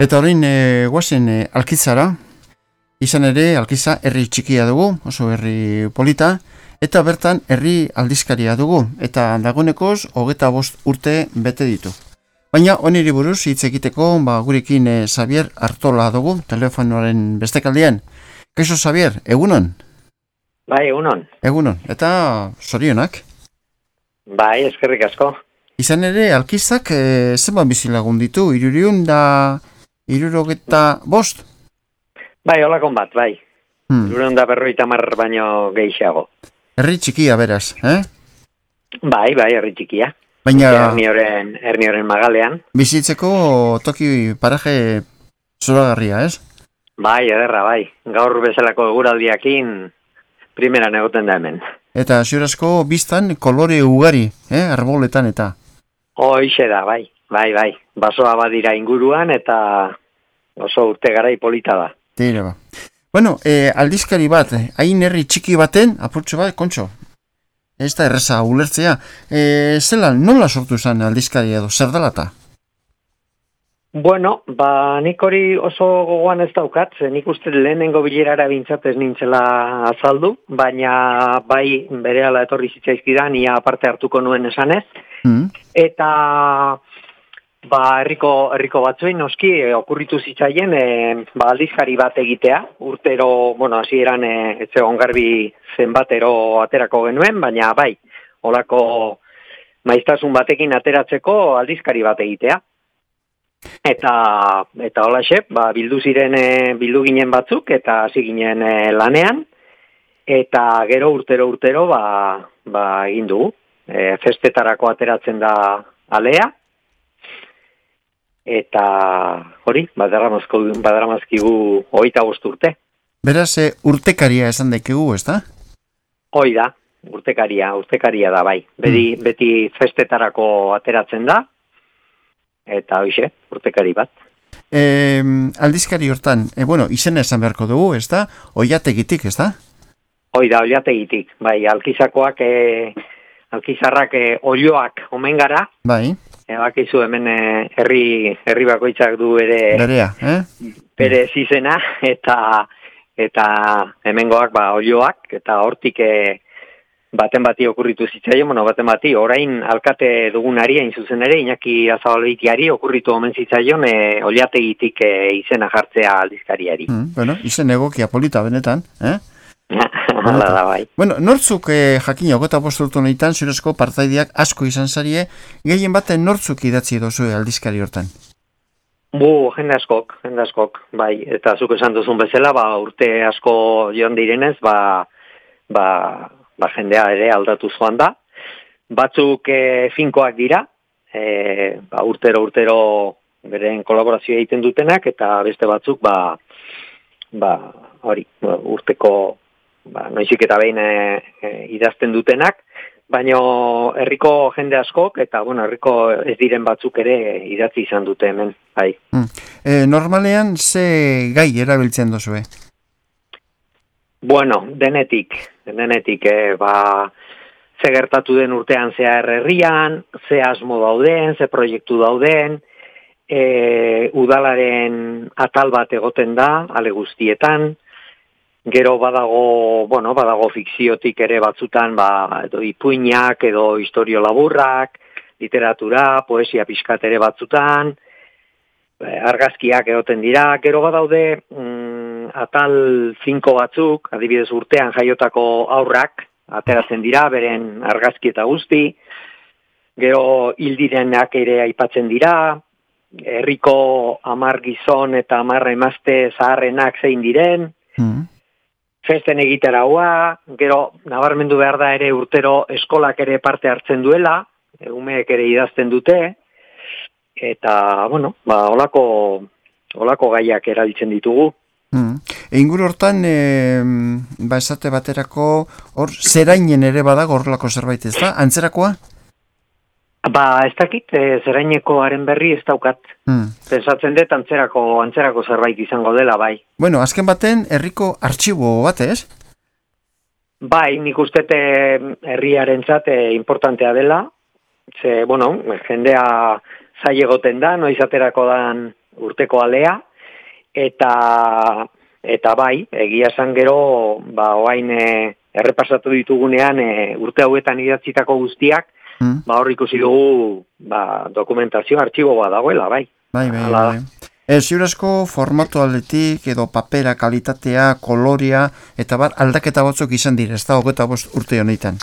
Eta orain guazen Alkizara, izan ere Alkiza herri txikia dugu, oso herri polita, eta bertan herri aldizkaria dugu, eta dagoenekoz 25 urte bete ditu. Baina oniri buruz hitz egiteko gurekin Xabier Artola dugu, telefonoaren bestekaldian. Kaixo Xabier, egunon? Bai, egunon. Egunon, eta zorionak? Bai, eskerrik asko. Izan ere, Alkizak zenbat bizilagun ditu, 375? Bai, holakon bat, bai. 350 baino gehiago. Herri txikia beraz, Bai, herri txikia. Baina Hernioren magalean. Bizitzeko toki paraje zoragarria, ez? Bai, ederra, bai. Gaur bezalako eguraldiakin primeran egoten da hemen. Eta ziurazko biztan kolore ugari, arboletan eta. Hoixe da, bai. Basoa badira inguruan eta oso urte garai polita da. Tira ba. Bueno, aldizkari bat, hain herri txiki baten, apurtxo bat, kontxo. Ez da erreza ulertzea. Zelan, nola sortu zen aldizkari edo, zer dalata? Bueno, nik hori oso gogoan ez daukat, nik uste lehenengo bilerara bintzat ez nintzela azaldu, baina bai berehala etorri zitzaizkidan, ia aparte hartuko nuen esanez, eta herriko batzuei noski okurritu zitzaien aldizkari bat egitea, urtero, hasieran ez zegoen garbi zenbatero aterako genuen, baina bai, holako maiztasun batekin ateratzeko aldizkari bat egitea. Eta holaxe, bildu ginen batzuk eta hasi ginen lanean, eta gero urtero egin dugu. Festetarako ateratzen da alea, eta hori, badaramazkigu 25 urte. Beraz, urtekaria esan daikegu, ez da? Hoi da, urtekaria da bai. Beti festetarako ateratzen da, eta hoixe, urtekari bat. Aldizkari hortan, izena esan beharko dugu, ez da? Oiategitik, ez da? Hoi da, oiategitik. Bai, Alkizarrak olioak omen gara. Bai. Bakizu hemen herri bakoitzak du ere berea, bere zizena, eta hemengoak olioak, eta hortik baten bati okurritu zitzaion, baten bati, orain alkate dugunari, hain zuzen ere, Iñaki Azabaloitiari okurritu omen zitzaion, oliategitik izena jartzea aldizkariari. Izen egokia polita benetan, Hala da, bai. Nortzuk jakin 25 urte honetan, zurezko partaideak asko izan zarie, gehien baten nortzuk idatzi dozu aldizkari hortan? Jende askok, bai, eta zuk esan duzun bezala, urte asko joan direnez, jendea ere aldatu zoan da. Batzuk finkoak dira, urtero beren kolaborazioa egiten dutenak, eta beste batzuk, urteko, noizik eta behin idazten dutenak, baina herriko jende askok, eta herriko ez diren batzuk ere idatzi izan dute hemen, bai. Normalean, ze gai erabiltzen duzue? Denetik, ze gertatu den urtean zehar herrian, ze asmo dauden, ze proiektu dauden, udalaren atal bat egoten da, ale guztietan, gero badago fikziotik ere batzutan, edo ipuinak, edo historio laburrak, literatura, poesia pixkat ere batzutan, argazkiak egoten dira, gero badaude atal 5 batzuk, adibidez urtean jaiotako aurrak, ateratzen dira, beren argazki eta guzti, gero hildirenak ere aipatzen dira, herriko 10 gizon eta 10 emazte zaharrenak zein diren, festen egitaraua, gero nabarmendu behar da ere urtero eskolak ere parte hartzen duela, umeek ere idazten dute, eta, holako gaiak erabiltzen ditugu. Inguru hortan, esate baterako, zerainen ere badago horrelako zerbait, ez da? Antzerakoa? Ez dakit, zerainekoaren berri ez daukat. Pensatzen dut antzerako zerbait izango dela, bai. Azken baten, herriko artxibo bat, ez? Bai, nik uste herriarentzat importantea dela. Jendea zai egoten da, noiz aterako dan urteko alea, eta bai, egia esan gero, oain errepasatu ditugunean urte hauetan idatzitako guztiak, hor ikusi dugu dokumentazio artxibo bat dagoela, bai. Bai. Ziurazko formatu aldetik edo papera, kalitatea, kolorea, eta aldaketa batzuk izan dira, ez da 25 urte honetan?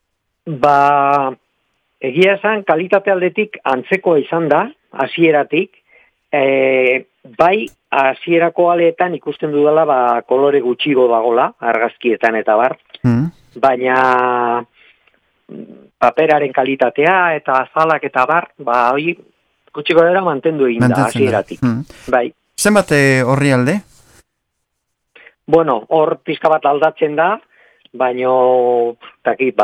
Egia esan, kalitate aldetik antzeko izan da, hasieratik, bai, hasierako aleetan ikusten dudala kolore gutxigo dagola, argazkietan eta bar, baina paperaren kalitatea eta azalak eta bar, hori gutxiko dira mantendu egin da, hasieratik. Bai. Zenbat horri alde? Bueno, hor pizka bat aldatzen da, baina, takit,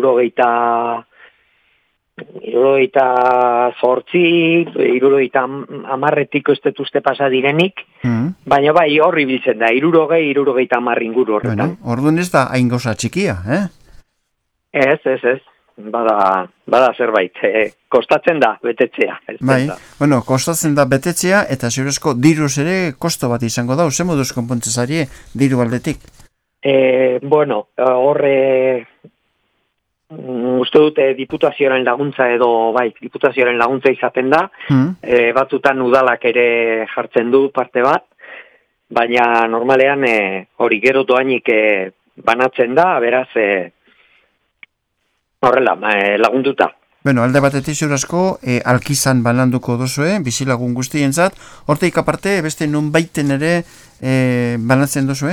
68 ez uste pasa direnik, baina bai horri biltzen da, 60 inguru horretan. Bueno, orduan ez da hain gauza txikia, Ez. Bada zerbait, kostatzen da betetzea. Bai, bueno, kostatzen da betetzea, eta ziurezko diruz ere kosto bat izango da, ze moduz konpontzezari diru aldetik? Bueno, horre uste dute diputazioaren laguntza diputazioaren laguntza izaten da, batzutan udalak ere jartzen du parte bat, baina normalean hori gero doainik banatzen da, beraz horrela, lagunduta. Bueno, alde batetik ziurazko, alkizan bananduko dozue, bizilagun guztientzat, horteik aparte, beste nun baiten ere banatzen dozue?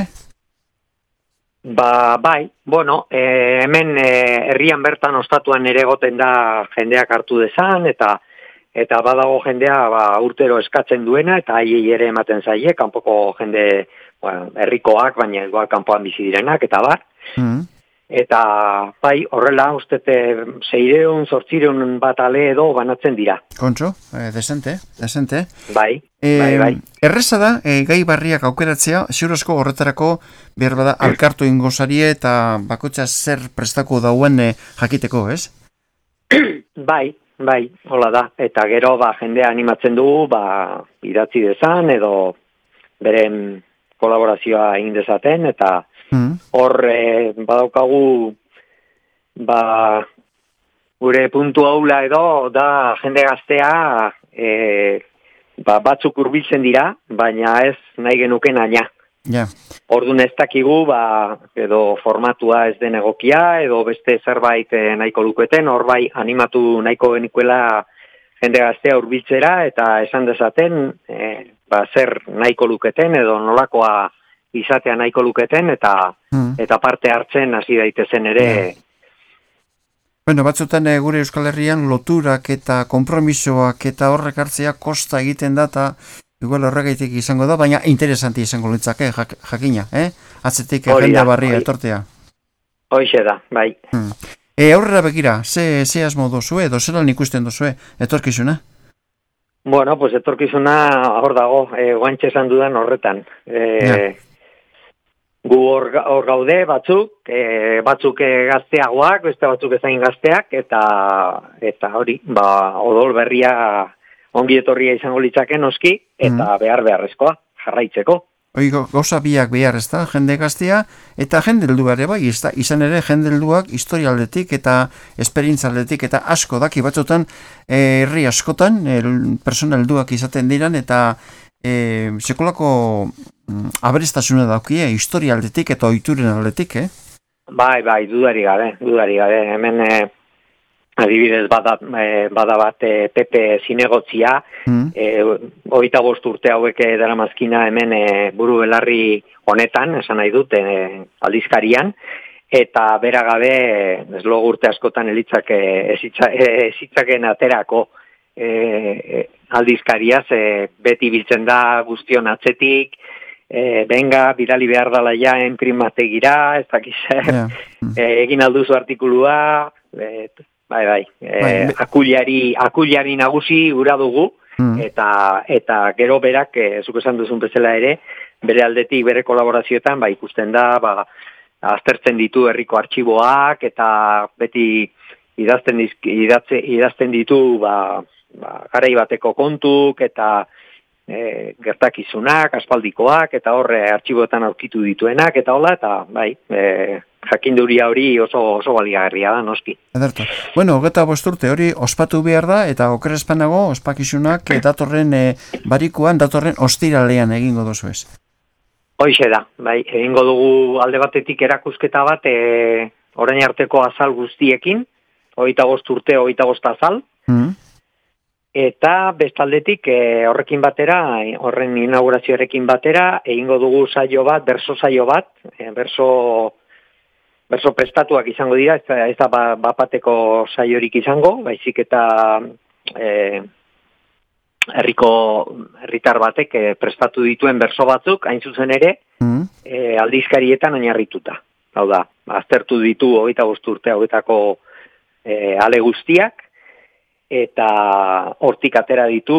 Bai, bueno, hemen herrian bertan ostatuan ere egoten da jendeak hartu dezan, eta badago jendea urtero eskatzen duena, eta haiei ere ematen zaie, kanpoko jende herrikoak, baina igual kanpoan bizi direnak, eta bar. Eta bai, horrela, ustete 600-800 bat ale edo banatzen dira. Kontxo, desente. Bai. Erreza da, gai barriak aukeratzea, ziurozko horretarako behar bada alkartu ingozarie eta bakotxa zer prestako dauen jakiteko, ez? Bai, hola da. Eta gero jendea animatzen dugu, idatzi dezan edo beren kolaborazioa egin dezaten, eta hor badaukagu gure puntu haula edo da jende gaztea batzuk hurbiltzen dira, baina ez nahi genuken aina. Orduan ez dakigu edo formatua ez den egokia edo beste zerbait nahiko luketen, hor bai animatu nahiko genikuela jende gaztea hurbiltzera eta esan dezaten zer nahiko luketen edo nolakoa izatea nahiko luketen eta parte hartzen hasi daitezen ere. Bueno, batzutan gure Euskal Herrian loturak eta konpromisoak eta horrek hartzea kosta egiten da eta igual horregaitik izango da, baina interesanti izango litzake, jakina, atzetik jende barria etortea. Hoixe da, bai. Aurrera begira, ze asmo dozue edo zelan ikusten dozue etorkizuna? Bueno, pues etorkizuna hor dago, guantxe esan dudan horretan. Gu hor gaude batzuk gazteagoak, beste batzuk ezain gazteak, eta hori, odol berria ongi etorria izango litzake noski, eta beharrezkoa, jarraitzeko. Gauza biak behar, ez da, jende gaztea, eta jende heldu ere bai, ez da, izan ere jende helduak historialdetik eta esperientzaldetik eta asko daki batzutan, herri askotan, persona helduak izaten diran, eta sekolako aberestasuna daukie, historialdetik eta ohituren aldetik, Bai, dudari gabe, hemen adibidez bada bat Pepe zinegotzia, 25 urte hauek daramazkina hemen buru belarri honetan, esan nahi dut, aldizkarian, eta bera gabe eslogo urte askotan ezitzaken aterako aldizkariaz, beti biltzen da guztion atzetik, benga, bidali behar dala ja enprimategira, ez dakiz, egin alduzu artikulua, akuliari nagusi gura dugu, eta gero berak, zuk esan duzun bezala ere, bere aldetik, bere kolaborazioetan, ikusten da, aztertzen ditu herriko artxiboak, eta beti idazten ditu, garai bateko kontuk, eta gertakizunak, aspaldikoak, eta horre artxiboetan aurkitu dituenak, eta hola, eta bai, jakinduria hori oso baliagarria da, noski. Ederto. Bueno, 25 urte hori ospatu behar da, eta okerrezpanago ospakizunak datorren barikuan, datorren ostiralean egingo dozu ez. Hoixe da, bai, egingo dugu alde batetik erakusketa bat, orain arteko azal guztiekin, 25 urte, 25 azal, eta bestaldetik horrekin batera, horren inaugurazioarekin batera, egingo dugu saio bat, berso saio bat, berso prestatuak izango dira, ez da bapateko saiorik izango, baizik eta herritar batek prestatu dituen berso batzuk, hain zuzen ere, aldizkarietan oinarrituta. Hau da, aztertu ditu 25 urte hauetako ale guztiak, eta hortik atera ditu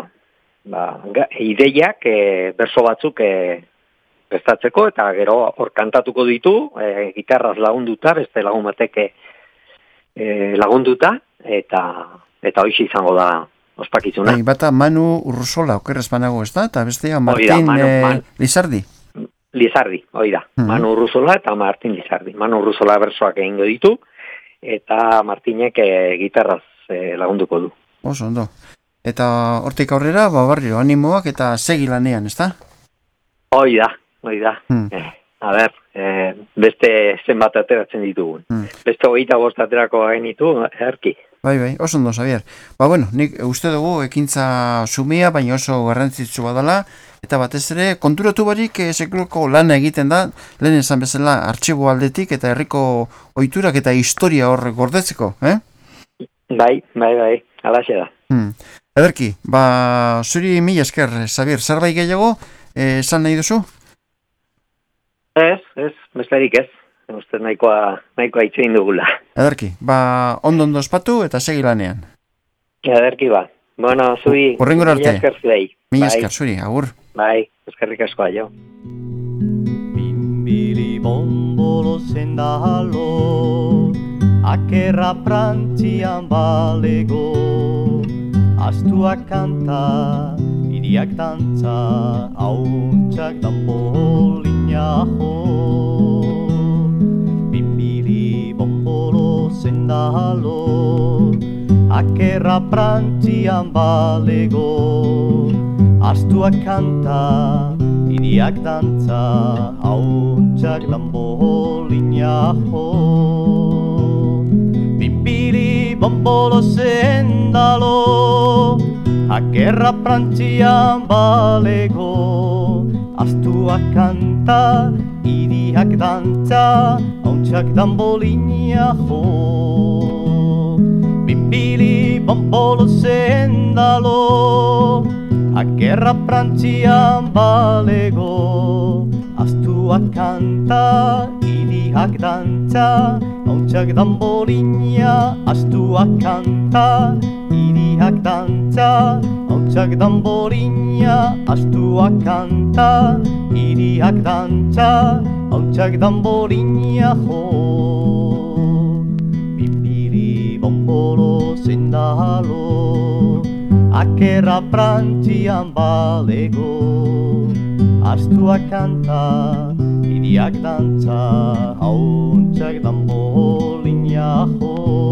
ideiak berso batzuk prestatzeko, eta gero hor kantatuko ditu, gitarraz lagunduta, beste lagun batek lagunduta, eta hoixe izango da ospakizuna. Bata Manu Urruzola, okerrez banago ez da, eta bestea Martin Lizardi. Lizardi, hoi da. Manu Urruzola eta Martin Lizardi. Manu Urruzola bersoak egingo ditu, eta Martinek gitarraz lagunduko du. Oso ondo. Eta hortik aurrera, barrio, animoak eta segi lanean, ez da? Hoi da. A ber, beste zenbat ateratzen ditugun. Beste 25 aterako genitu, erki. Bai, oso ondo, Xavier. Bueno, nik uste dugu ekintza sumia, baina oso garrantzitsu badala, eta batez ere, konturatu barik sekuloko lana egiten da, lehen esan bezala artxibo aldetik, eta herriko ohiturak eta historia hor gordetzeko, Bai, alaxe da. Ederki, zuri mila esker, Xavier, zerbait gehiago, esan nahi duzu? Ez, besterik ez. Uste nahikoa itzein dugula. Ederki, ondo ospatu eta segi lanean. Ederki Bueno, zuri, mila esker zurei. Mila esker zuri, agur. Bai, eskerrik asko aio. Bimbili bombolo zendalo, akerra prantzian balego, astuak kanta, iriak dantza, hauntxak danbolina jo. Bimbili bombolo zendalo, akerra prantzian balego, astuak kanta, iriak dantza, hauntxak danbolina jo. Bimbili bombolo zendalo, akerra prantzian balego, astuak kanta, iriak dantza, hauntxak danbolina jo. Bimbili bombolo zendalo, akerra prantzian balego, astuak kanta, iriak dantza, hauntxak danbolina, astuak kanta, iriak dantza, hauntxak danbolina, astuak kanta, iriak dantza, hauntxak danbolina jo. Bimbili bombolo zendalo, akerra prantzian balego, astuak kanta, iriak dantza, hauntxak danbolina jo.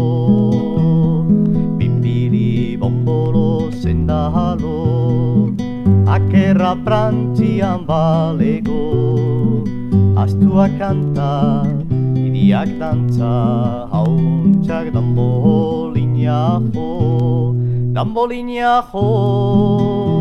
Bimbili bombolo zendalo, akerra prantzian balego, astuak kanta, iriak dantza, hauntxak danbolina jo. Danbolina jo.